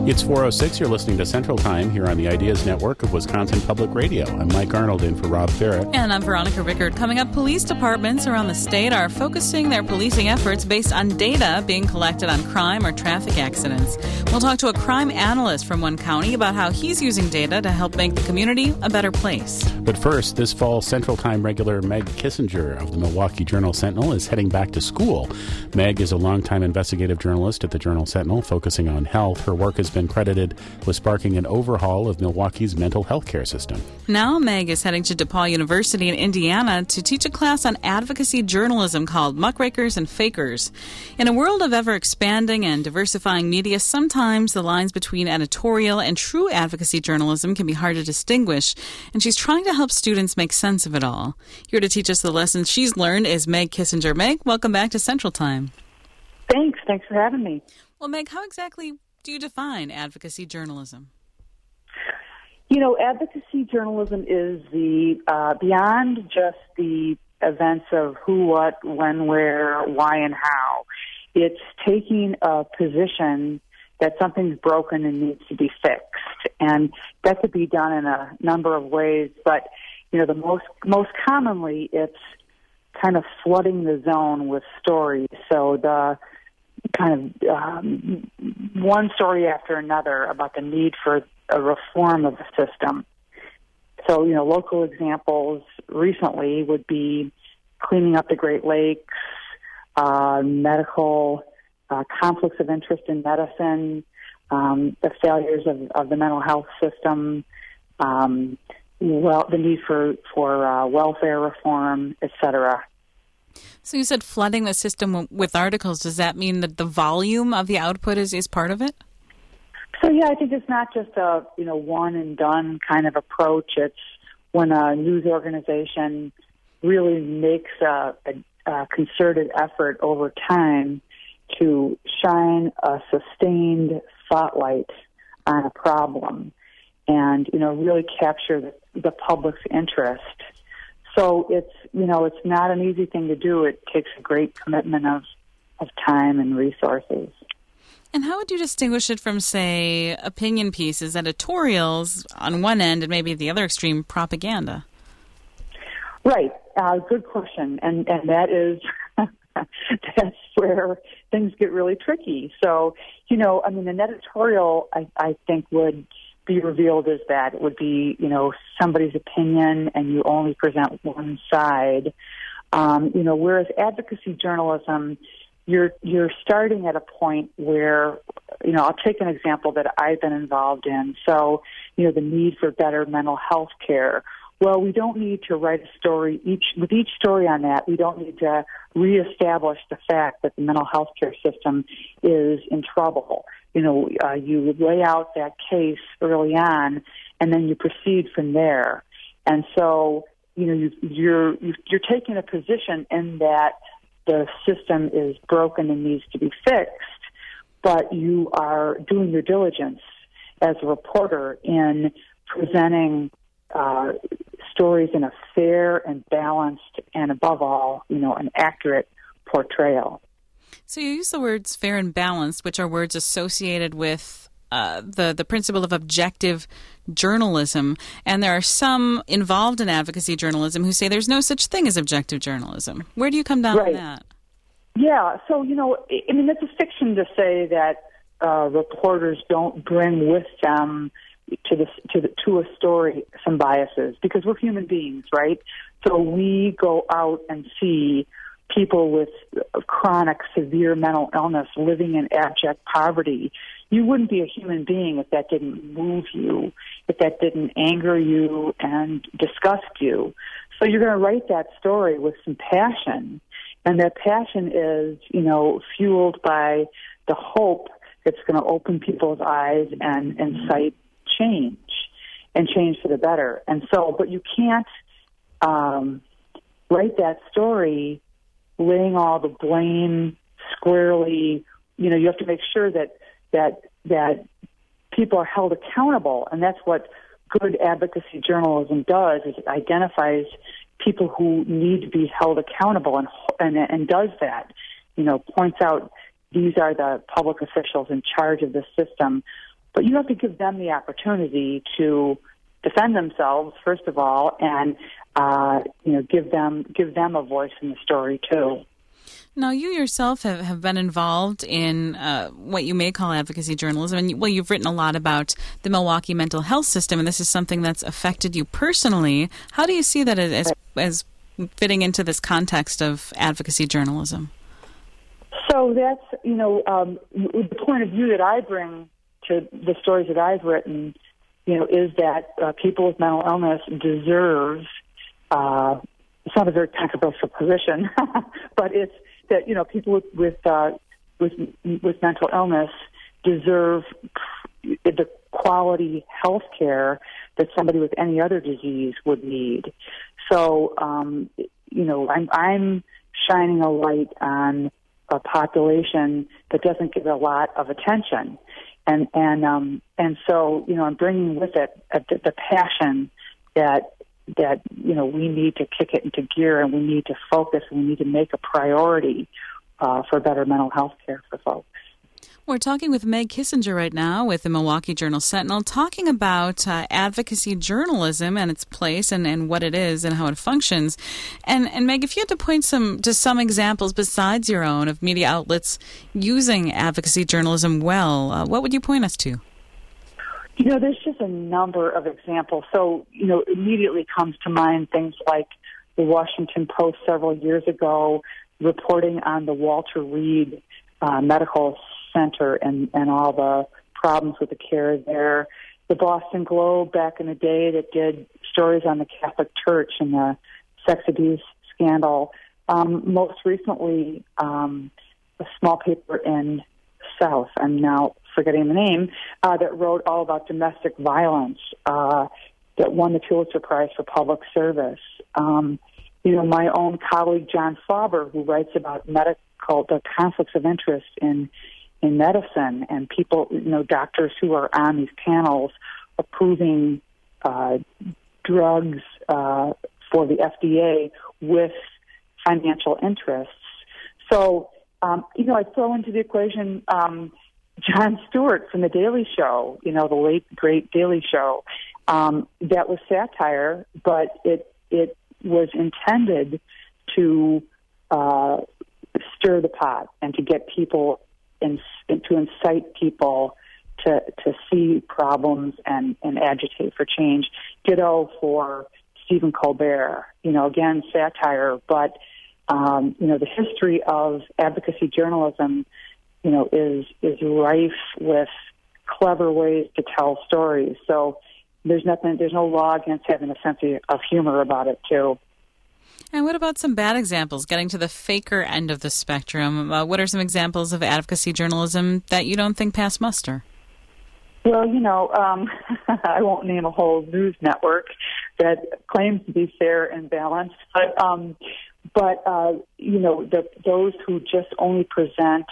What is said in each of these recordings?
It's 4:06. You're listening to Central Time here on the Ideas Network of Wisconsin Public Radio. I'm Mike Arnold in for Rob Ferret. And I'm Veronica Rickard. Coming up, police departments around the state are focusing their policing efforts based on data being collected on crime or traffic accidents. We'll talk to a crime analyst from one county about how he's using data to help make the community a better place. But first, this fall, Central Time regular Meg Kissinger of the Milwaukee Journal-Sentinel is heading back to school. Meg is a longtime investigative journalist at the Journal-Sentinel, focusing on health. Her work has been credited with sparking an overhaul of Milwaukee's mental health care system. Now Meg is heading to DePaul University in Indiana to teach a class on advocacy journalism called Muckrakers and Fakers. In a world of ever-expanding and diversifying media, sometimes the lines between editorial and true advocacy journalism can be hard to distinguish, and she's trying to help students make sense of it all. Here to teach us the lessons she's learned is Meg Kissinger. Meg, welcome back to Central Time. Thanks for having me. Well, Meg, how exactly do you define advocacy journalism? You know, advocacy journalism is the beyond just the events of who, what, when, where, why, and how. It's taking a position that something's broken and needs to be fixed, and that could be done in a number of ways. But you know, the most commonly, it's kind of flooding the zone with stories. So the kind of one story after another about the need for a reform of the system. So, you know, local examples recently would be cleaning up the Great Lakes, medical conflicts of interest in medicine, the failures of the mental health system, the need for welfare reform, etc. So you said flooding the system with articles. Does that mean that the volume of the output is part of it? So yeah, I think it's not just a one and done kind of approach. It's when a news organization really makes a concerted effort over time to shine a sustained spotlight on a problem and really capture the public's interest. So it's not an easy thing to do. It takes a great commitment of time and resources. And how would you distinguish it from, say, opinion pieces, editorials on one end, and maybe at the other extreme, propaganda? Right. Good question. And that is that's where things get really tricky. So, an editorial, I think, would be revealed as that. It would be, somebody's opinion, and you only present one side. Whereas advocacy journalism, you're starting at a point where, I'll take an example that I've been involved in. So, the need for better mental health care. Well, we don't need to write a story with each story on that. We don't need to reestablish the fact that the mental health care system is in trouble. You would lay out that case early on, and then you proceed from there. And so, you're taking a position in that the system is broken and needs to be fixed, but you are doing your diligence as a reporter in presenting stories in a fair and balanced and, above all, an accurate portrayal. So you use the words fair and balanced, which are words associated with the principle of objective journalism. And there are some involved in advocacy journalism who say there's no such thing as objective journalism. Where do you come down on that? Yeah, so, it's a fiction to say that reporters don't bring with them to a story some biases, because we're human beings, right? So we go out and see people with chronic, severe mental illness living in abject poverty. You wouldn't be a human being if that didn't move you, if that didn't anger you and disgust you. So you're going to write that story with some passion, and that passion is, fueled by the hope that's going to open people's eyes and incite change for the better. And so, but you can't write that story laying all the blame squarely. You have to make sure that people are held accountable, and that's what good advocacy journalism does. Is it identifies people who need to be held accountable and does that. Points out these are the public officials in charge of the system. But you have to give them the opportunity to defend themselves, first of all, and give them a voice in the story too. Now, you yourself have been involved in what you may call advocacy journalism, and you've written a lot about the Milwaukee mental health system, and this is something that's affected you personally. How do you see that as fitting into this context of advocacy journalism? So that's, the point of view that I bring to the stories that I've written, is that people with mental illness deserve, it's not a very controversial position, but it's that, people with mental illness deserve the quality health care that somebody with any other disease would need. So, I'm shining a light on a population that doesn't get a lot of attention. And so, I'm bringing with it the passion that we need to kick it into gear, and we need to focus, and we need to make a priority for better mental health care for folks. We're talking with Meg Kissinger right now with the Milwaukee Journal-Sentinel, talking about advocacy journalism and its place and what it is and how it functions. And Meg, if you had to point to some examples besides your own of media outlets using advocacy journalism well, what would you point us to? There's just a number of examples. So, immediately comes to mind things like the Washington Post several years ago reporting on the Walter Reed Medical Center and all the problems with the care there. The Boston Globe back in the day that did stories on the Catholic Church and the sex abuse scandal. Most recently, a small paper in South, I'm now forgetting the name, that wrote all about domestic violence, that won the Pulitzer Prize for public service. My own colleague, John Faber, who writes about the conflicts of interest in medicine, and people, doctors who are on these panels approving drugs for the FDA with financial interests. So, I throw into the equation Jon Stewart from The Daily Show, the late, great Daily Show. That was satire, but it was intended to stir the pot and to get people and to incite people to see problems and agitate for change. Ditto for Stephen Colbert. Again, satire, but the history of advocacy journalism, is rife with clever ways to tell stories. So there's no law against having a sense of humor about it too. And what about some bad examples, getting to the faker end of the spectrum? What are some examples of advocacy journalism that you don't think pass muster? Well, I won't name a whole news network that claims to be fair and balanced, but those who just only present,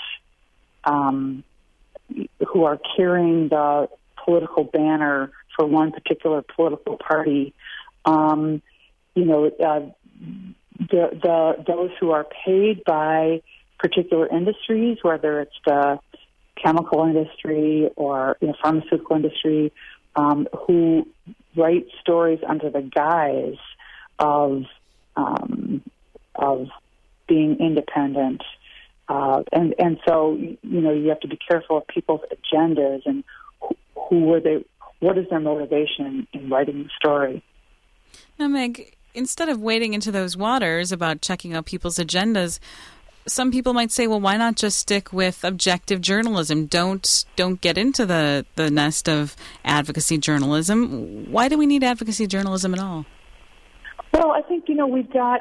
who are carrying the political banner for one particular political party, those who are paid by particular industries, whether it's the chemical industry or pharmaceutical industry, who write stories under the guise of being independent, and so you have to be careful of people's agendas and who are they. What is their motivation in writing the story? Now, Meg, instead of wading into those waters about checking out people's agendas, some people might say, well, why not just stick with objective journalism? Don't get into the nest of advocacy journalism. Why do we need advocacy journalism at all? Well, I think we've got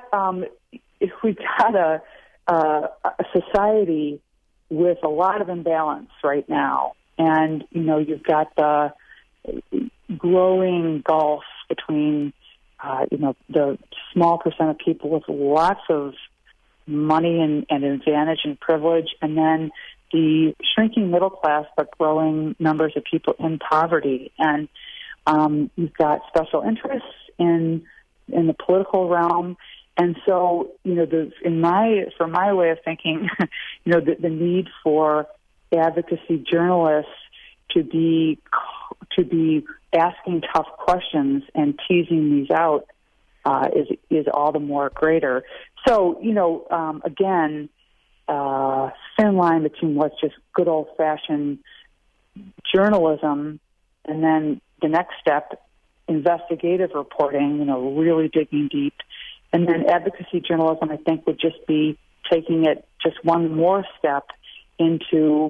a society with a lot of imbalance right now, and you've got the growing gulf between the small percent of people with lots of money and advantage and privilege, and then the shrinking middle class but growing numbers of people in poverty. And you've got special interests in the political realm. And so, for my way of thinking, the need for advocacy journalists to be asking tough questions and teasing these out is all the more greater. So, again, thin line between what's just good old-fashioned journalism and then the next step, investigative reporting, really digging deep. And then advocacy journalism, I think, would just be taking it just one more step into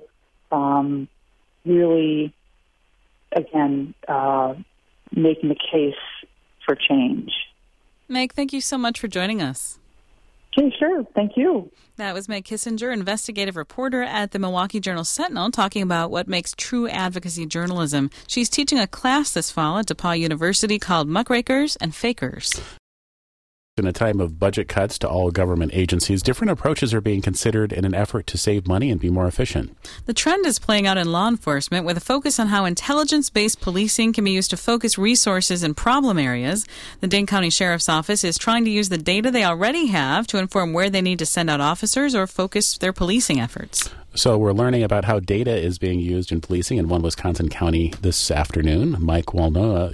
really, again, making the case for change. Meg, thank you so much for joining us. Okay, sure. Thank you. That was Meg Kissinger, investigative reporter at the Milwaukee Journal-Sentinel, talking about what makes true advocacy journalism. She's teaching a class this fall at DePaul University called Muckrakers and Fakers. In a time of budget cuts to all government agencies, different approaches are being considered in an effort to save money and be more efficient. The trend is playing out in law enforcement with a focus on how intelligence-based policing can be used to focus resources in problem areas. The Dane County Sheriff's Office is trying to use the data they already have to inform where they need to send out officers or focus their policing efforts. So we're learning about how data is being used in policing in one Wisconsin county this afternoon. Mike Walnoa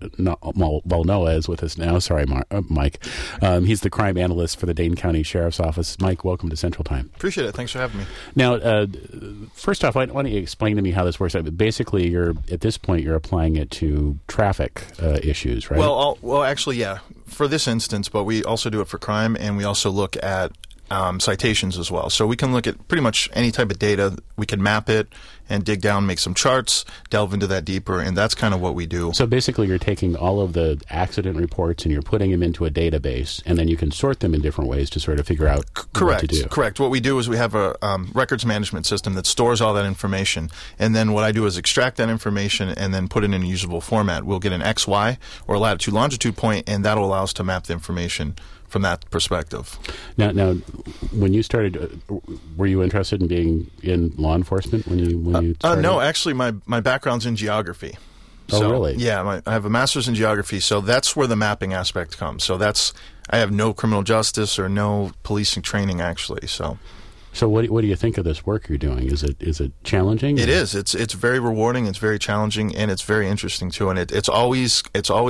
is with us now. Sorry, Mike. He's the crime analyst for the Dane County Sheriff's Office. Mike, welcome to Central Time. Appreciate it. Thanks for having me. Now, first off, why don't you explain to me how this works? Basically, at this point, you're applying it to traffic issues, right? Well, actually, yeah. For this instance, but we also do it for crime, and we also look at citations as well. So we can look at pretty much any type of data. We can map it and dig down, make some charts, delve into that deeper, and that's kind of what we do. So basically you're taking all of the accident reports and you're putting them into a database, and then you can sort them in different ways to sort of figure out what to do. Correct. What we do is we have a records management system that stores all that information, and then what I do is extract that information and then put it in a usable format. We'll get an XY or a latitude longitude point, and that'll allow us to map the information from that perspective. Now, when you started, were you interested in being in law enforcement when you started? No, actually, my background's in geography. Oh, really? Yeah, I have a master's in geography, so that's where the mapping aspect comes. So I have no criminal justice or no policing training, actually. So what do you think of this work you're doing? Is it challenging? It is. It's very rewarding. It's very challenging, and it's very interesting too. And it's always.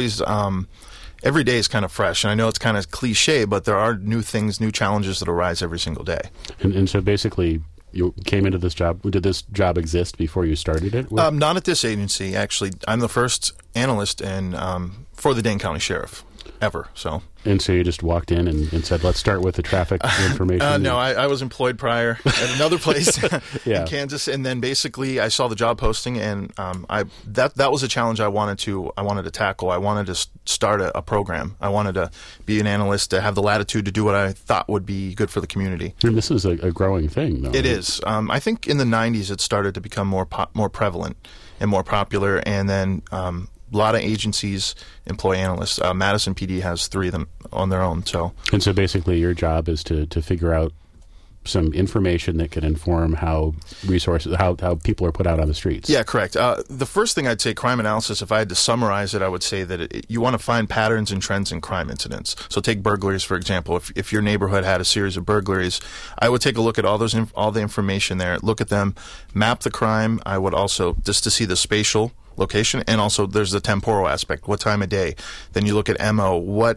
Every day is kind of fresh, and I know it's kind of cliche, but there are new things, new challenges that arise every single day. And so basically, you came into this job. Did this job exist before you started it? Not at this agency, actually. I'm the first analyst for the Dane County Sheriff ever. And so you just walked in and said, let's start with the traffic information? No, I was employed prior at another place yeah. in Kansas, and then basically I saw the job posting, and that was a challenge I wanted to tackle. I wanted to start a program. I wanted to be an analyst, to have the latitude to do what I thought would be good for the community. And this is a growing thing, though. It is. I think in the 90s it started to become more prevalent and more popular, and then a lot of agencies employ analysts. Madison PD has 3 of them on their own. And so basically your job is to figure out some information that can inform how people are put out on the streets. Yeah, correct. The first thing I'd say, crime analysis, if I had to summarize it, I would say that you want to find patterns and trends in crime incidents. So take burglaries, for example. If your neighborhood had a series of burglaries, I would take a look at all the information there, look at them, map the crime. I would also, just to see the spatial location, and also there's the temporal aspect. What time of day? Then you look at MO.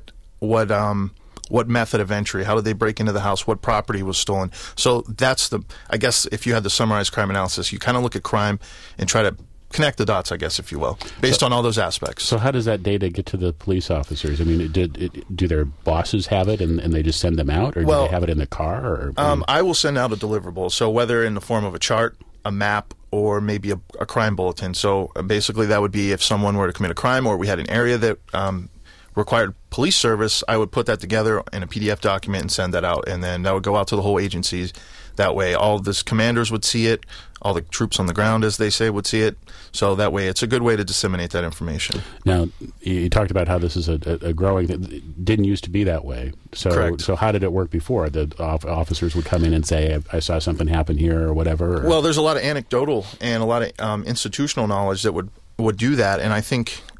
What method of entry? How did they break into the house? What property was stolen? So that's I guess if you had to summarize crime analysis, you kind of look at crime and try to connect the dots, I guess, if you will, based on all those aspects. So how does that data get to the police officers? I mean, do their bosses have it and they just send them out, or do they have it in the car? Or I will send out a deliverable. So whether in the form of a chart, a map, or maybe a crime bulletin. So basically that would be if someone were to commit a crime or we had an area that required police service, I would put that together in a PDF document and send that out, and then that would go out to the whole agency. That way all the commanders would see it, all the troops on the ground, as they say, would see it. So that way it's a good way to disseminate that information. Now, you talked about how this is a growing thing. It didn't used to be that way. So, correct. So how did it work before? The officers would come in and say, I saw something happen here or whatever? Or? Well, there's a lot of anecdotal and a lot of institutional knowledge that would do that, and I think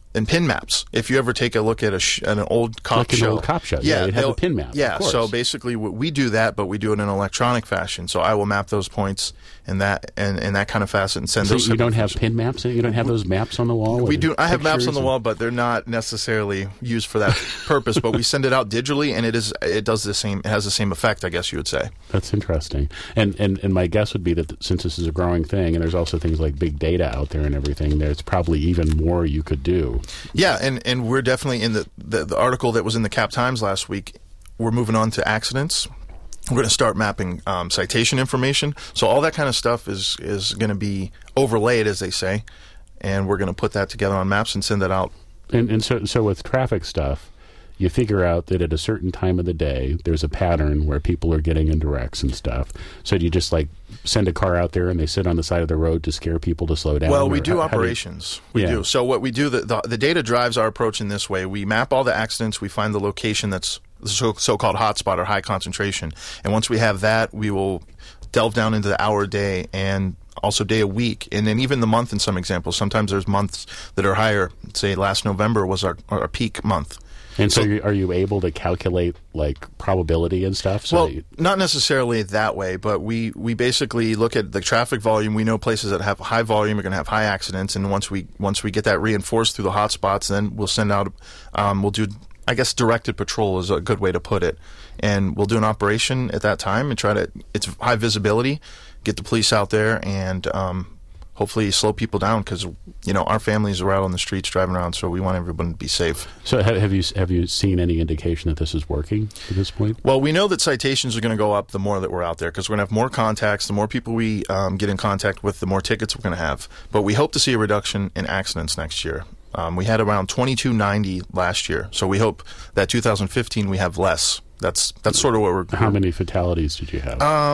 and pin maps. If you ever take a look at an old cop like show, an old cop show, yeah, they have a pin map. Yeah, of course. so basically we do that, but we do it in an electronic fashion. So I will map those points in that kind of facet and send so those. You don't have pin maps. You don't have those maps on the wall. We do. I have maps on the wall, but they're not necessarily used for that purpose. But we send it out digitally, and it does the same. It has the same effect, I guess you would say. That's interesting. And my guess would be that since this is a growing thing, and there's also things like big data out there and everything, there's probably even more you could do. Yeah, and we're definitely in the article that was in the Cap Times last week. We're moving on to accidents. We're going to start mapping citation information. So all that kind of stuff is going to be overlaid, as they say, and we're going to put that together on maps and send that out. And so with traffic stuff, you figure out that at a certain time of the day, there's a pattern where people are getting into wrecks and stuff. So do you just like send a car out there and they sit on the side of the road to scare people to slow down? Well, we do operations. We do. So what we do, the data drives our approach in this way. We map all the accidents. We find the location that's the so-called hotspot or high concentration. And once we have that, we will delve down into the hour, day, and also day a week, and then even the month in some examples. Sometimes there's months that are higher. Say last November was our peak month. And so are you able to calculate like probability and stuff? So well, not necessarily that way, but we basically look at the traffic volume. We know places that have high volume are going to have high accidents, and once we get that reinforced through the hotspots, then we'll send out. We'll do, I guess, directed patrol is a good way to put it, and we'll do an operation at that time and try to. It's high visibility, get the police out there, and hopefully slow people down because our families are out on the streets driving around, so we want everyone to be safe. So have you seen any indication that this is working at this point? Well, we know that citations are going to go up the more that we're out there because we're going to have more contacts. The more people we get in contact with, the more tickets we're going to have. But we hope to see a reduction in accidents next year. We had around 2290 last year, so we hope that 2015 we have less. That's sort of what we're. How many fatalities did you have?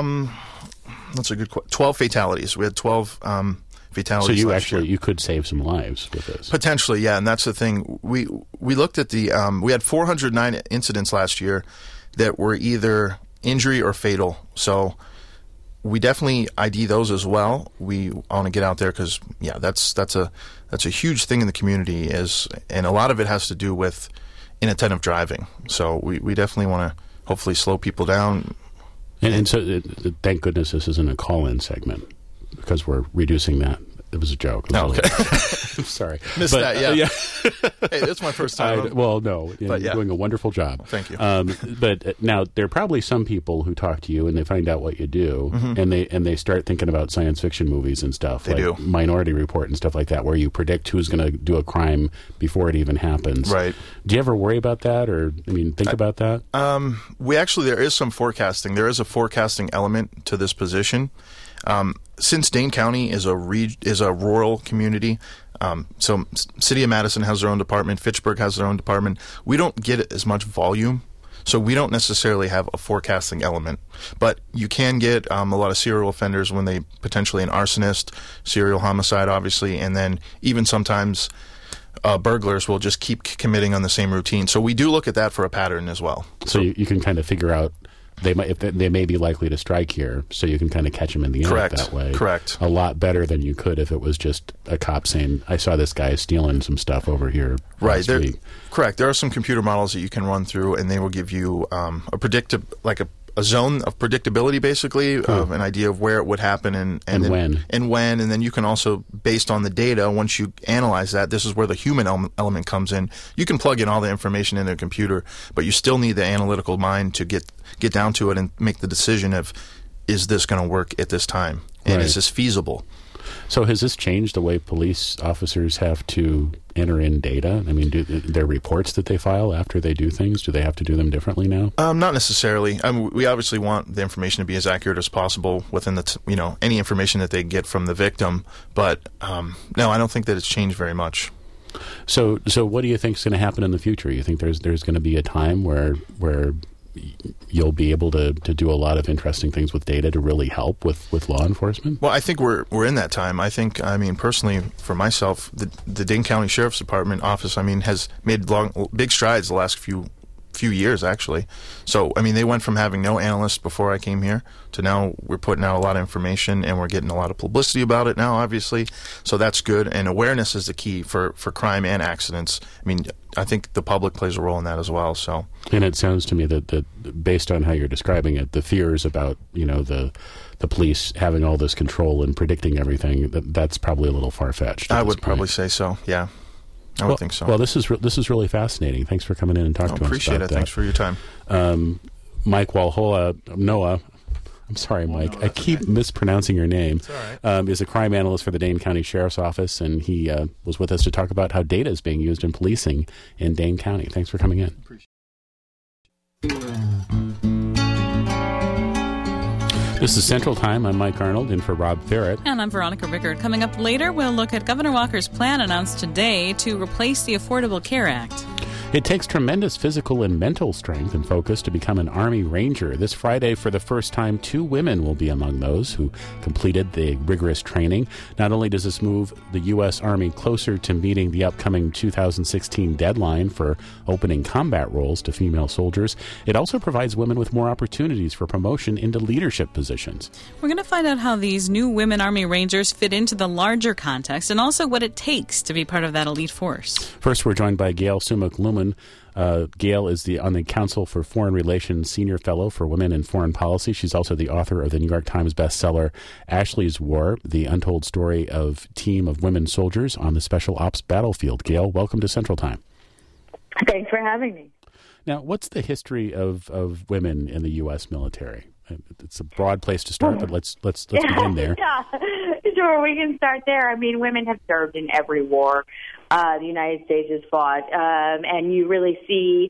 That's a good question. 12 fatalities. We had 12 fatalities. So you could save some lives with this. Potentially, yeah, and that's the thing. We looked at we had 409 incidents last year that were either injury or fatal. So we definitely ID those as well. We want to get out there because that's a huge thing in the community and a lot of it has to do with inattentive driving. So we definitely want to hopefully slow people down. And so thank goodness this isn't a call-in segment because we're reducing that. It was a joke. Okay. I'm sorry. Missed that, yeah. Hey, that's my first time. Well, no. You're doing a wonderful job. Thank you. But now, there are probably some people who talk to you and they find out what you do, and they start thinking about science fiction movies and stuff. They do. Minority Report and stuff like that, where you predict who's going to do a crime before it even happens. Right. Do you ever worry about that or, think about that? There is some forecasting. There is a forecasting element to this position. Since Dane County is a rural community, so City of Madison has their own department, Fitchburg has their own department. We don't get as much volume, so we don't necessarily have a forecasting element. But you can get a lot of serial offenders when they potentially an arsonist, serial homicide, obviously, and then even sometimes burglars will just keep committing on the same routine. So we do look at that for a pattern as well. So you can kind of figure out. They may be likely to strike here, so you can kind of catch them in the act that way. Correct. A lot better than you could if it was just a cop saying, "I saw this guy stealing some stuff over here." Right. Correct. There are some computer models that you can run through, and they will give you a zone of predictability, basically, an idea of where it would happen and when. And then you can also, based on the data, once you analyze that, this is where the human element comes in. You can plug in all the information in a computer, but you still need the analytical mind to get down to it and make the decision of, is this going to work at this time? And is this feasible? So has this changed the way police officers have to enter in data? Do their reports that they file after they do things, do they have to do them differently now? Not necessarily. We obviously want the information to be as accurate as possible within any information that they get from the victim. But no, I don't think that it's changed very much. So what do you think is going to happen in the future? You think there's going to be a time where you'll be able to do a lot of interesting things with data to really help with law enforcement? Well, I think we're in that time. Personally, for myself, the Dane County Sheriff's Department office, has made big strides the last few few years, actually. So, I mean, they went from having no analysts before I came here to now we're putting out a lot of information and we're getting a lot of publicity about it now, obviously. So that's good. And awareness is the key for crime and accidents. I mean, I think the public plays a role in that as well. So, and it sounds to me that based on how you're describing it, the fears about, the police having all this control and predicting everything, that's probably a little far-fetched. I would probably say so, yeah. I would think so. Well, this is really fascinating. Thanks for coming in and talking to us appreciate about it. Thanks for your time. Mike Noah, I'm sorry, Mike. No, I keep mispronouncing your name. It's all right. Is a crime analyst for the Dane County Sheriff's Office, and he was with us to talk about how data is being used in policing in Dane County. Thanks for coming in. This is Central Time. I'm Mike Arnold, in for Rob Ferret. And I'm Veronica Rickard. Coming up later, we'll look at Governor Walker's plan announced today to replace the Affordable Care Act. It takes tremendous physical and mental strength and focus to become an Army Ranger. This Friday, for the first time, 2 women will be among those who completed the rigorous training. Not only does this move the U.S. Army closer to meeting the upcoming 2016 deadline for opening combat roles to female soldiers, it also provides women with more opportunities for promotion into leadership positions. We're going to find out how these new women Army Rangers fit into the larger context and also what it takes to be part of that elite force. First, we're joined by Gail Sumuk-Luman. Gail is on the Council for Foreign Relations Senior Fellow for Women in Foreign Policy. She's also the author of the New York Times bestseller Ashley's War, the untold story of team of women soldiers on the Special Ops battlefield. Gail, welcome to Central Time. Thanks for having me. Now, what's the history of women in the U.S. military? It's a broad place to start, but let's begin there. Yeah, sure, we can start there. I mean, women have served in every war the United States has fought, and you really see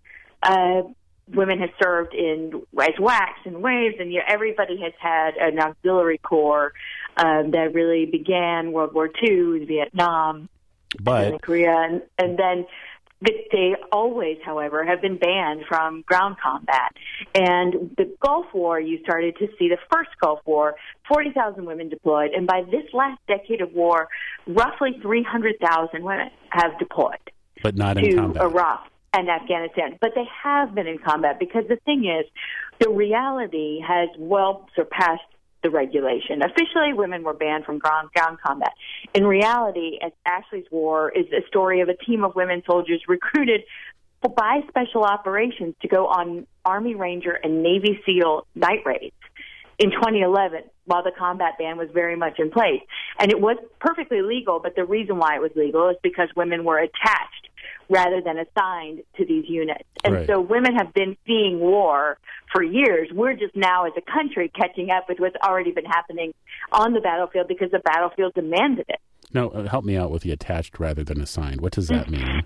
women have served in as WACs and WAVES, and everybody has had an auxiliary corps that really began World War II, Vietnam, and Korea, and then they always, however, have been banned from ground combat. And the Gulf War, you started to see the first Gulf War, 40,000 women deployed. And by this last decade of war, roughly 300,000 women have deployed. But not in combat. To Iraq and Afghanistan. But they have been in combat because the thing is, the reality has well surpassed the regulation. Officially, women were banned from ground combat. In reality, as Ashley's War is a story of a team of women soldiers recruited by Special Operations to go on Army Ranger and Navy SEAL night raids in 2011 while the combat ban was very much in place. And it was perfectly legal, but the reason why it was legal is because women were attached rather than assigned to these units. And so women have been seeing war for years. We're just now as a country catching up with what's already been happening on the battlefield because the battlefield demanded it. No, help me out with the attached rather than assigned. What does that mean?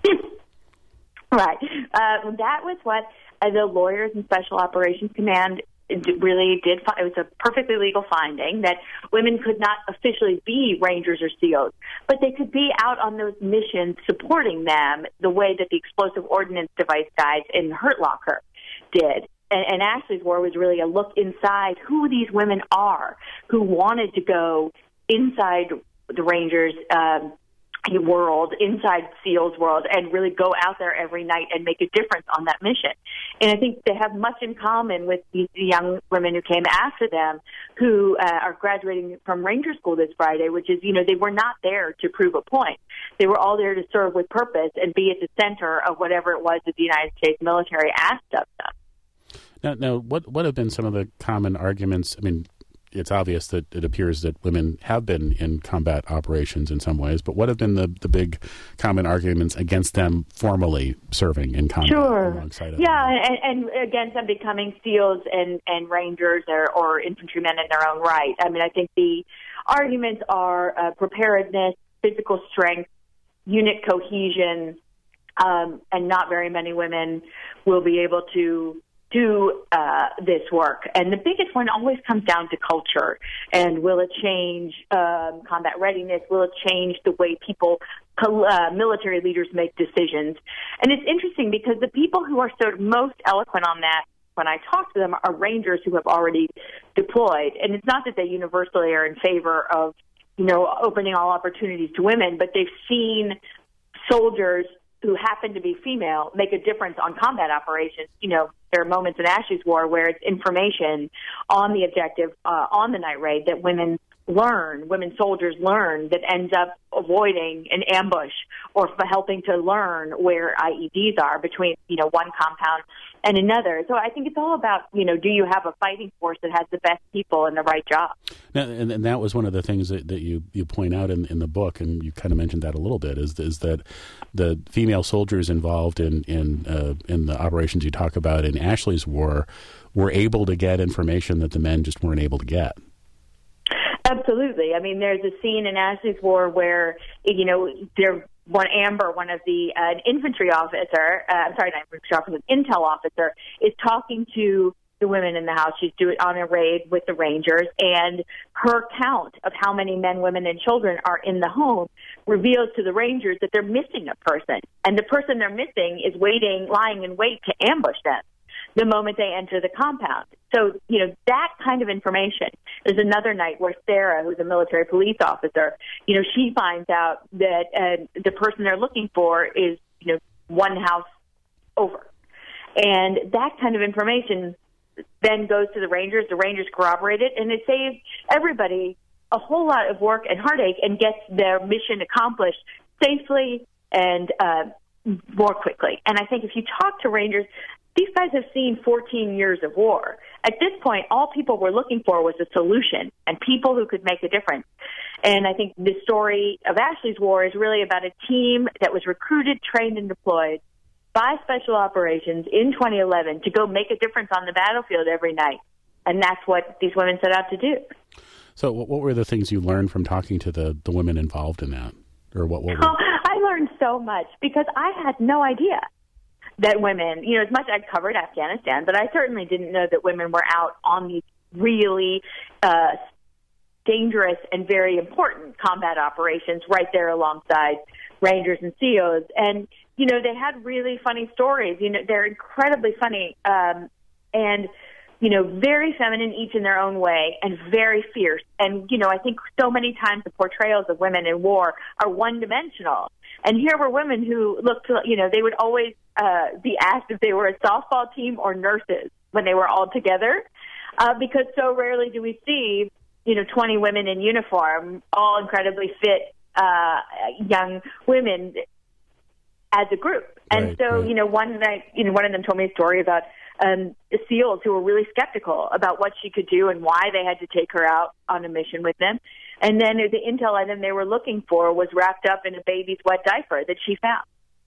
Right. That was what the Lawyers in Special Operations Command really did. It was a perfectly legal finding that women could not officially be Rangers or SEALs, but they could be out on those missions supporting them the way that the explosive ordnance device guys in Hurt Locker did. And Ashley's War was really a look inside who these women are who wanted to go inside the Rangers world, inside SEALs world, and really go out there every night and make a difference on that mission. And I think they have much in common with the young women who came after them who are graduating from Ranger School this Friday, which is, they were not there to prove a point. They were all there to serve with purpose and be at the center of whatever it was that the United States military asked of them. Now, what have been some of the common arguments? I mean, it's obvious that it appears that women have been in combat operations in some ways, but what have been the big common arguments against them formally serving in combat? Alongside of them? And against them becoming SEALs and Rangers or infantrymen in their own right. I mean, I think the arguments are preparedness, physical strength, unit cohesion, and not very many women will be able to do this work. And the biggest one always comes down to culture. And will it change combat readiness? Will it change the way military leaders make decisions? And it's interesting because the people who are sort of most eloquent on that when I talk to them are Rangers who have already deployed. And it's not that they universally are in favor of, opening all opportunities to women, but they've seen soldiers who happen to be female make a difference on combat operations. You know, there are moments in Ashley's War where it's information on the objective, on the night raid that women soldiers learn, that ends up avoiding an ambush or helping to learn where IEDs are between, you know, one compound and another. So I think it's all about, you know, do you have a fighting force that has the best people in the right job? Now, and that was one of the things that you point out in the book, and you kind of mentioned that a little bit, is that the female soldiers involved in the operations you talk about in Ashley's War were able to get information that the men just weren't able to get. Absolutely. I mean, there's a scene in Ashley's War where, you know, Amber, one of the an infantry officer, an intel officer, is talking to the women in the house. She's doing on a raid with the Rangers, and her count of how many men, women, and children are in the home reveals to the Rangers that they're missing a person, and the person they're missing is lying in wait to ambush them the moment they enter the compound. So, you know, that kind of information. There's another night where Sarah, who's a military police officer, you know, she finds out that the person they're looking for is, you know, one house over. And that kind of information then goes to the Rangers. The Rangers corroborate it, and it saves everybody a whole lot of work and heartache and gets their mission accomplished safely and more quickly. And I think if you talk to Rangers, these guys have seen 14 years of war. At this point, all people were looking for was a solution and people who could make a difference. And I think the story of Ashley's War is really about a team that was recruited, trained, and deployed by Special Operations in 2011 to go make a difference on the battlefield every night. And that's what these women set out to do. So what were the things you learned from talking to the women involved in that? Or what were I learned so much because I had no idea that women, you know, as much as I'd covered Afghanistan, but I certainly didn't know that women were out on these really dangerous and very important combat operations right there alongside Rangers and SEALs. And, you know, they had really funny stories. You know, they're incredibly funny and, you know, very feminine each in their own way and very fierce. And, you know, I think so many times the portrayals of women in war are one-dimensional. And here were women who looked, you know, they would always be asked if they were a softball team or nurses when they were all together, because so rarely do we see, you know, 20 women in uniform, all incredibly fit young women as a group. And so, you know, one night, you know, one of them told me a story about SEALs who were really skeptical about what she could do and why they had to take her out on a mission with them. And then the intel item they were looking for was wrapped up in a baby's wet diaper that she found.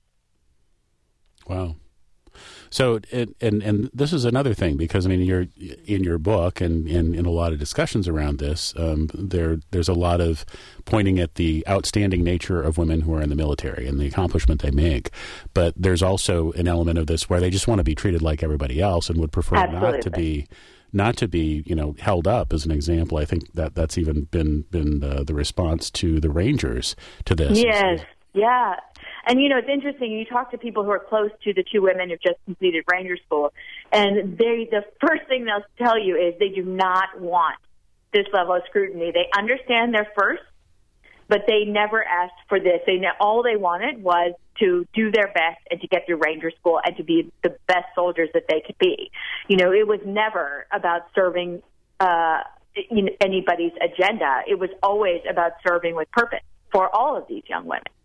Wow. So, and this is another thing, because, I mean, you're in your book and in a lot of discussions around this, there's a lot of pointing at the outstanding nature of women who are in the military and the accomplishment they make. But there's also an element of this where they just want to be treated like everybody else and would prefer not to be, you know, held up. As an example, I think that's even been the response to the Rangers to this. Yes. Yeah. And, you know, it's interesting. You talk to people who are close to the two women who've just completed Ranger School, and the first thing they'll tell you is they do not want this level of scrutiny. They understand they're first, but they never asked for this. All they wanted was to do their best and to get through Ranger School and to be the best soldiers that they could be. You know, it was never about serving anybody's agenda. It was always about serving with purpose for all of these young women.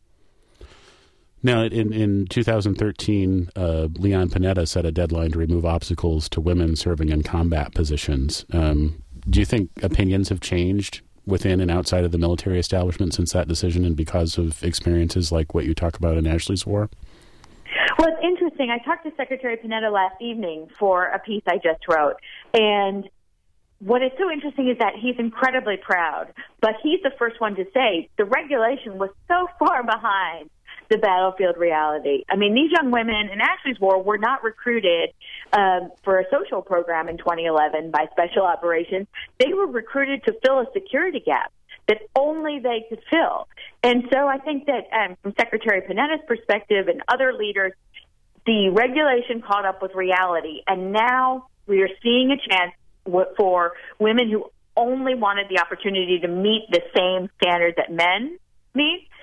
Now, in 2013, Leon Panetta set a deadline to remove obstacles to women serving in combat positions. Do you think opinions have changed within and outside of the military establishment since that decision, and because of experiences like what you talk about in Ashley's War? Well, it's interesting. I talked to Secretary Panetta last evening for a piece I just wrote, and what is so interesting is that he's incredibly proud, but he's the first one to say the regulation was so far behind the battlefield reality. I mean, these young women in Ashley's War were not recruited for a social program in 2011 by Special Operations. They were recruited to fill a security gap that only they could fill. And so I think that from Secretary Panetta's perspective and other leaders, the regulation caught up with reality. And now we are seeing a chance for women who only wanted the opportunity to meet the same standards that men meet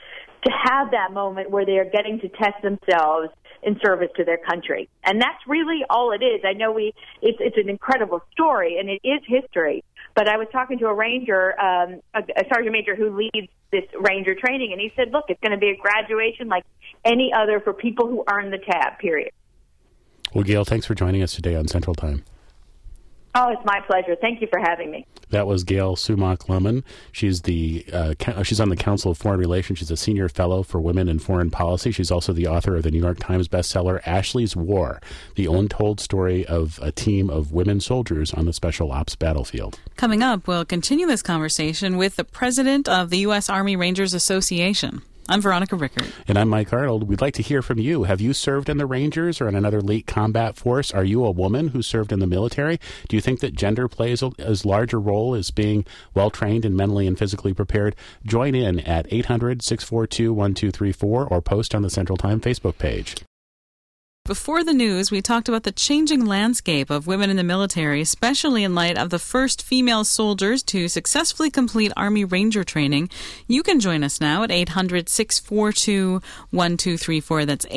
to have that moment where they are getting to test themselves in service to their country. And that's really all it is. I know it's an incredible story, and it is history. But I was talking to a ranger, a sergeant major who leads this ranger training, and he said, look, it's going to be a graduation like any other for people who earn the tab, period. Well, Gail, thanks for joining us today on Central Time. Oh, it's my pleasure. Thank you for having me. That was Gail Sumak-Lemon. She's she's on the Council of Foreign Relations. She's a senior fellow for women in foreign policy. She's also the author of the New York Times bestseller Ashley's War, the untold story of a team of women soldiers on the Special Ops battlefield. Coming up, we'll continue this conversation with the president of the U.S. Army Rangers Association. I'm Veronica Rickert. And I'm Mike Arnold. We'd like to hear from you. Have you served in the Rangers or in another elite combat force? Are you a woman who served in the military? Do you think that gender plays as large a role as being well-trained and mentally and physically prepared? Join in at 800-642-1234 or post on the Central Time Facebook page. Before the news, we talked about the changing landscape of women in the military, especially in light of the first female soldiers to successfully complete Army Ranger training. You can join us now at 800-642-1234. That's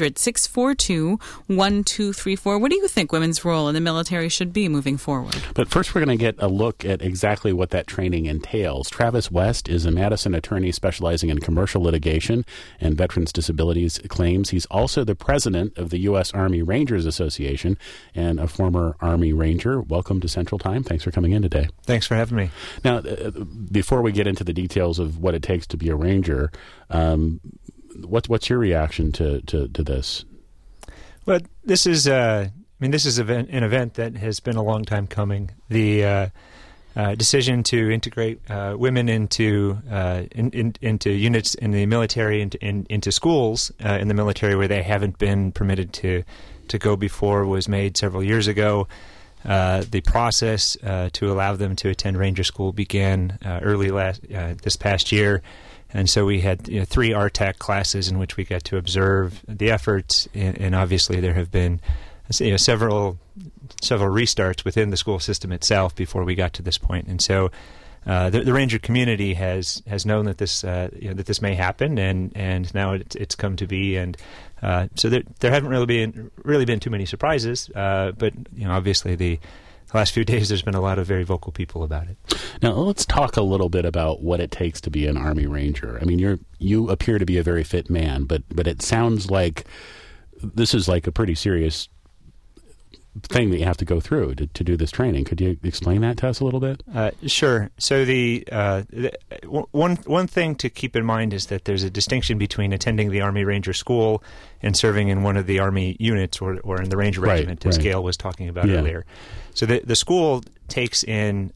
800-642-1234. What do you think women's role in the military should be moving forward? But first, we're going to get a look at exactly what that training entails. Travis West is a Madison attorney specializing in commercial litigation and veterans' disabilities claims. He's also the president of the U.S. Army Rangers Association and a former Army Ranger. Welcome to Central Time. Thanks for coming in today. Thanks for having me. Now, before we get into the details of what it takes to be a Ranger, what's your reaction to this? Well, this is an event that has been a long time coming. The decision to integrate women into units in the military, into schools in the military where they haven't been permitted to go before was made several years ago. The process to allow them to attend Ranger School began this past year, and so we had 3 RTAC classes in which we got to observe the efforts, and obviously there have been several restarts within the school system itself before we got to this point. And so the Ranger community has known that this that this may happen, and now it's come to be. And so there haven't really been too many surprises, but obviously the last few days there's been a lot of very vocal people about it. Now let's talk a little bit about what it takes to be an Army Ranger. I mean, you appear to be a very fit man, but it sounds like this is like a pretty serious thing that you have to go through to do this training. Could you explain that to us a little bit? Sure. So the one thing to keep in mind is that there's a distinction between attending the Army Ranger School and serving in one of the Army units or in the Ranger Regiment, as Gail was talking about earlier. So the school takes in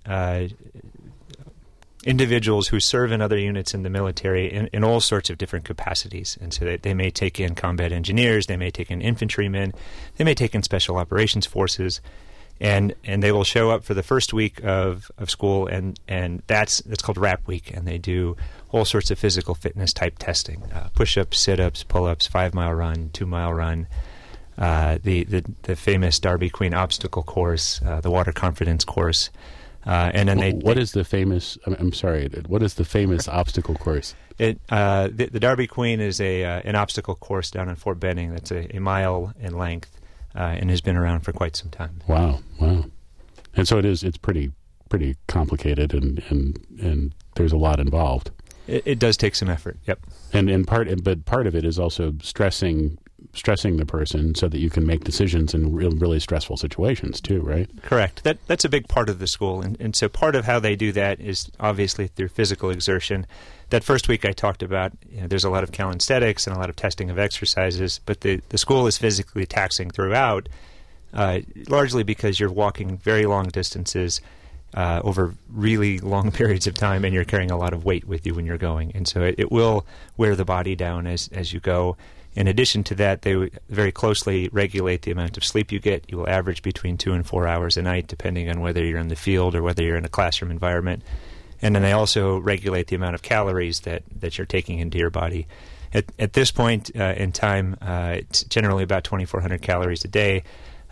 individuals who serve in other units in the military in all sorts of different capacities. And so they may take in combat engineers, they may take in infantrymen, they may take in special operations forces, and they will show up for the first week of school, and that's called RAP week, and they do all sorts of physical fitness type testing, push-ups, sit-ups, pull-ups, 5-mile run, 2-mile run, the famous Darby Queen obstacle course, the water confidence course. And then what is the famous? I'm sorry. What is the famous obstacle course? The Darby Queen is an obstacle course down in Fort Benning that's a mile in length and has been around for quite some time. Wow. And so it's pretty complicated and there's a lot involved. It does take some effort. Yep. But part of it is also stressing the person so that you can make decisions in really stressful situations too, right? Correct. That's a big part of the school, and so part of how they do that is obviously through physical exertion. That first week I talked about, there's a lot of calisthenics and a lot of testing of exercises, but the school is physically taxing throughout, largely because you're walking very long distances over really long periods of time, and you're carrying a lot of weight with you when you're going, and so it will wear the body down as you go. In addition to that, they very closely regulate the amount of sleep you get. You will average between 2 and 4 hours a night, depending on whether you're in the field or whether you're in a classroom environment. And then they also regulate the amount of calories that you're taking into your body. At this point in time, it's generally about 2,400 calories a day.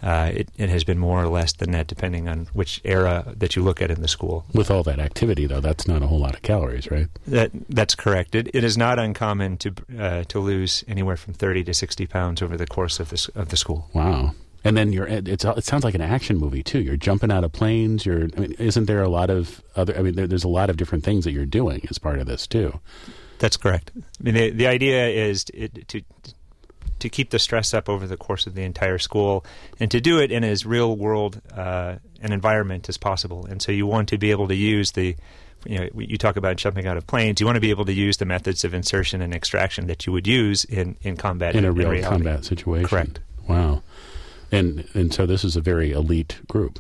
it has been more or less than that, depending on which era that you look at in the school. With all that activity, though, that's not a whole lot of calories, right? That's correct. It is not uncommon to lose anywhere from 30 to 60 pounds over the course of the school. Wow. And then it sounds like an action movie too. You're jumping out of planes. Isn't there a lot of other? There's a lot of different things that you're doing as part of this too. That's correct. The idea is to keep the stress up over the course of the entire school, and to do it in as real world an environment as possible. And so you want to be able to use you talk about jumping out of planes. You want to be able to use the methods of insertion and extraction that you would use in combat in a real combat situation. Correct. Wow. And so this is a very elite group.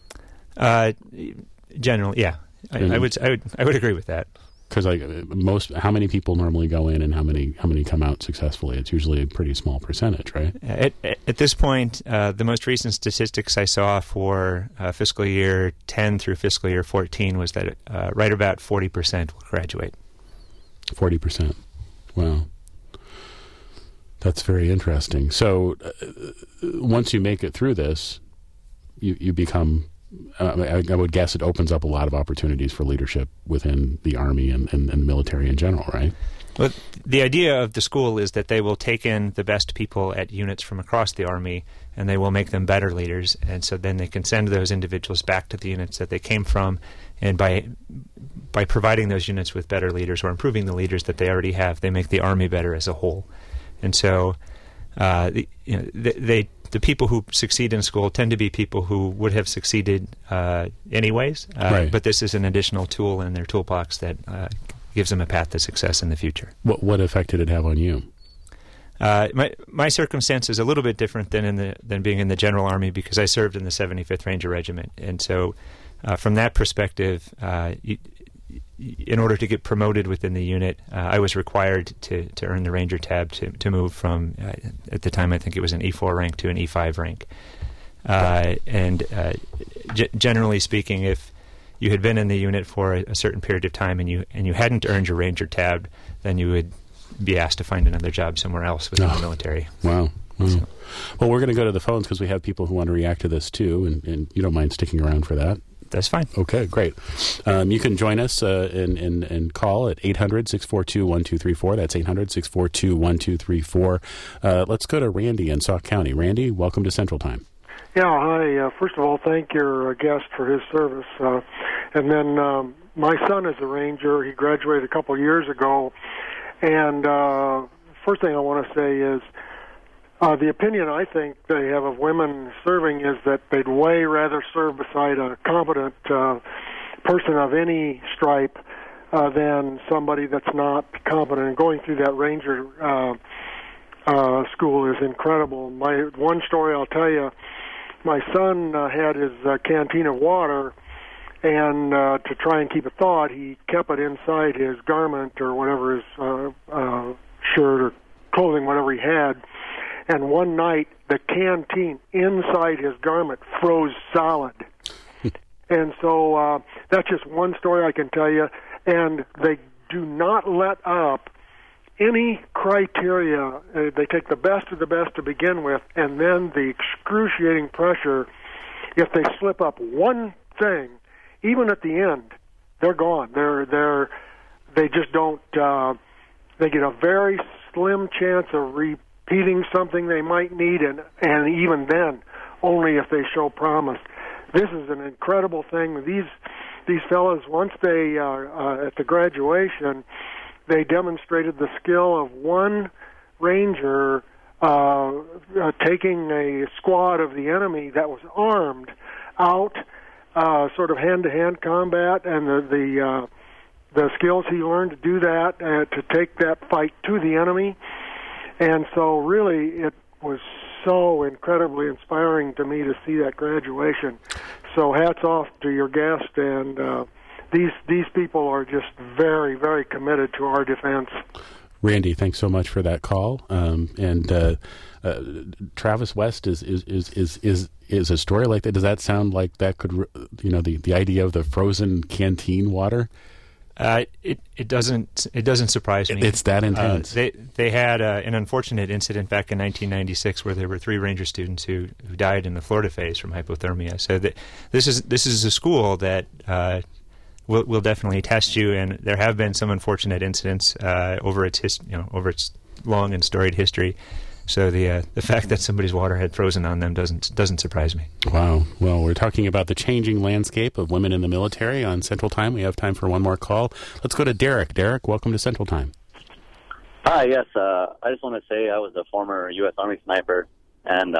Generally, yeah, I would agree with that. Because how many people normally go in, and how many come out successfully? It's usually a pretty small percentage, right? At this point, the most recent statistics I saw for fiscal year 10 through fiscal year 14 was that right about 40% will graduate. 40%. Wow. That's very interesting. So once you make it through this, you become, I would guess it opens up a lot of opportunities for leadership within the Army and the military in general, right? Well, the idea of the school is that they will take in the best people at units from across the Army, and they will make them better leaders. And so then they can send those individuals back to the units that they came from, and by providing those units with better leaders or improving the leaders that they already have, they make the Army better as a whole. And so the people who succeed in school tend to be people who would have succeeded anyways, right. But this is an additional tool in their toolbox that gives them a path to success in the future. What effect did it have on you? My circumstance is a little bit different than being in the General Army, because I served in the 75th Ranger Regiment. And so from that perspective, in order to get promoted within the unit, I was required to earn the Ranger tab to move from, at the time I think it was an E4 rank to an E5 rank. Generally speaking, if you had been in the unit for a certain period of time and you hadn't earned your Ranger tab, then you would be asked to find another job somewhere else within the military. Wow. So. Well, we're going to go to the phones because we have people who want to react to this too, and you don't mind sticking around for that? That's fine. Okay, great. You can join us and call at 800-642-1234. That's 800-642-1234. Let's go to Randy in Sauk County. Randy, welcome to Central Time. Yeah, hi. First of all, thank your guest for his service. And then my son is a Ranger. He graduated a couple of years ago. And first thing I want to say is the opinion I think they have of women serving is that they'd way rather serve beside a competent person of any stripe than somebody that's not competent. And going through that Ranger school is incredible. One story I'll tell you, my son had his canteen of water, and to try and keep it thawed, he kept it inside his garment or whatever, his shirt or clothing, whatever he had. And one night, the canteen inside his garment froze solid. And so that's just one story I can tell you. And they do not let up any criteria. They take the best of the best to begin with, and then the excruciating pressure. If they slip up one thing, even at the end, they're gone. They just don't. They get a very slim chance of repeating something they might need, and even then, only if they show promise. This is an incredible thing. These fellows, once they at the graduation, they demonstrated the skill of one Ranger taking a squad of the enemy that was armed out, sort of hand-to-hand combat, and the skills he learned to do that, to take that fight to the enemy. And so really it was so incredibly inspiring to me to see that graduation. So hats off to your guest, and these people are just very, very committed to our defense. Randy, thanks so much for that call. And Travis West is a story like that. Does that sound like that could, the idea of the frozen canteen water? It doesn't surprise me. It's that intense. They had an unfortunate incident back in 1996 where there were 3 Ranger students who died in the Florida phase from hypothermia. So this is a school that will definitely test you, and there have been some unfortunate incidents over its long and storied history. So the fact that somebody's water had frozen on them doesn't surprise me. Wow. Well, we're talking about the changing landscape of women in the military on Central Time. We have time for one more call. Let's go to Derek. Derek, welcome to Central Time. Hi, yes. I just want to say I was a former U.S. Army sniper, and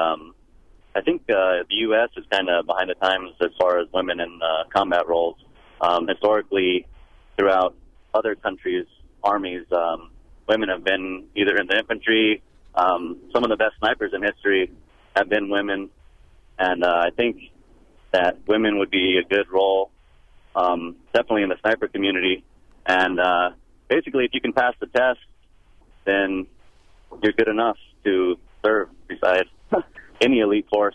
I think the U.S. is kind of behind the times as far as women in combat roles. Historically, throughout other countries' armies, women have been either in the infantry. Some of the best snipers in history have been women, and I think that women would be a good role, definitely in the sniper community. And basically, if you can pass the test, then you're good enough to serve beside any elite force.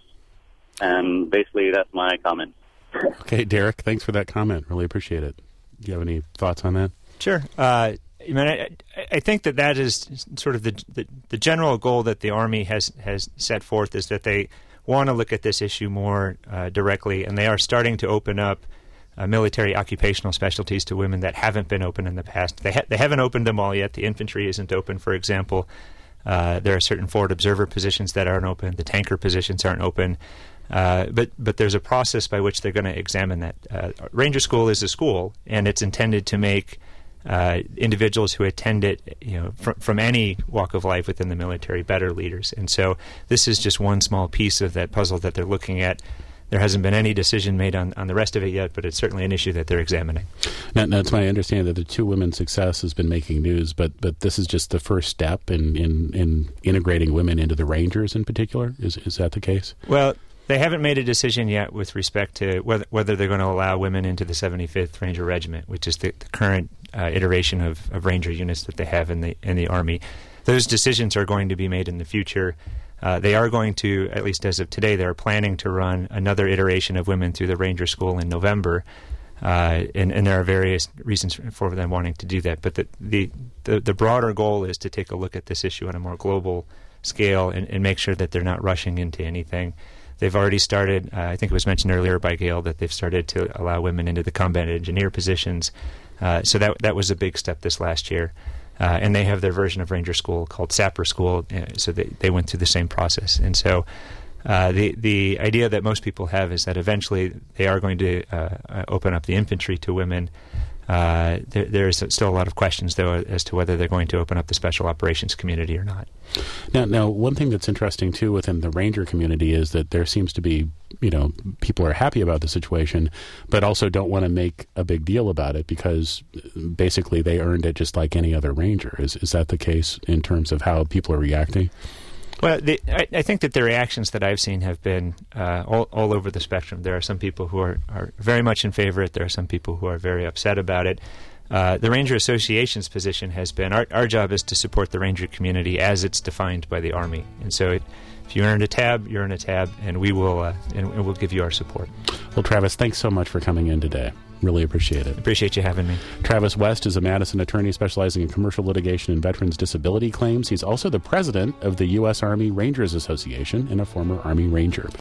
And basically, that's my comment. Okay, Derek, thanks for that comment. Really appreciate it. Do you have any thoughts on that? Sure. I think that is sort of the general goal that the Army has set forth, is that they want to look at this issue more directly, and they are starting to open up military occupational specialties to women that haven't been open in the past. They haven't opened them all yet. The infantry isn't open, for example. There are certain forward observer positions that aren't open. The tanker positions aren't open. But there's a process by which they're going to examine that. Ranger School is a school, and it's intended to make individuals who attend it, from any walk of life within the military, better leaders. And so this is just one small piece of that puzzle that they're looking at. There hasn't been any decision made on the rest of it yet, but it's certainly an issue that they're examining. Now, it's my understanding that the Two Women's Success has been making news, but this is just the first step in integrating women into the Rangers in particular? Is that the case? Well, they haven't made a decision yet with respect to whether they're going to allow women into the 75th Ranger Regiment, which is the current iteration of Ranger units that they have in the Army. Those decisions are going to be made in the future. They are going to, at least as of today, they're planning to run another iteration of women through the Ranger School in November, and there are various reasons for them wanting to do that. But the broader goal is to take a look at this issue on a more global scale and make sure that they're not rushing into anything. They've already started, I think it was mentioned earlier by Gail, that they've started to allow women into the combat engineer positions. So that was a big step this last year. And they have their version of Ranger School called Sapper School, so they went through the same process. And so the idea that most people have is that eventually they are going to open up the infantry to women. There's still a lot of questions, though, as to whether they're going to open up the special operations community or not. Now, one thing that's interesting, too, within the Ranger community is that there seems to be, people are happy about the situation, but also don't want to make a big deal about it because basically they earned it just like any other Ranger. Is that the case in terms of how people are reacting? Well, I think that the reactions that I've seen have been all over the spectrum. There are some people who are very much in favor of it. There are some people who are very upset about it. The Ranger Association's position has been, our job is to support the Ranger community as it's defined by the Army. And so if you earned a tab, you're in a tab, and we will and we'll give you our support. Well, Travis, thanks so much for coming in today. Really appreciate it. Appreciate you having me. Travis West is a Madison attorney specializing in commercial litigation and veterans' disability claims. He's also the president of the U.S. Army Rangers Association and a former Army Ranger.